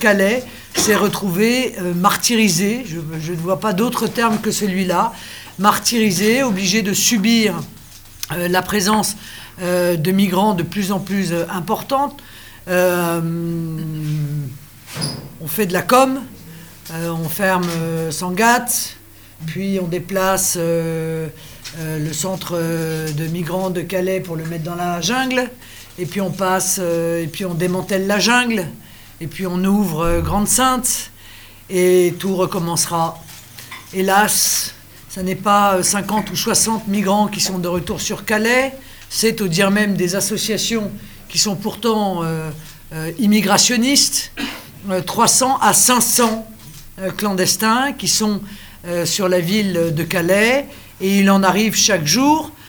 Calais s'est retrouvé martyrisé, je ne vois pas d'autre terme que celui-là, martyrisé, obligé de subir la présence de migrants de plus en plus importante. On fait de la com, on ferme Sangatte, puis on déplace le centre de migrants de Calais pour le mettre dans la jungle, et puis on passe, et puis on démantèle la jungle, et puis on ouvre Grande-Synthe, et tout recommencera. Hélas, ce n'est pas 50 ou 60 migrants qui sont de retour sur Calais, c'est au dire même des associations qui sont pourtant immigrationnistes, 300 à 500 clandestins qui sont sur la ville de Calais, et il en arrive chaque jour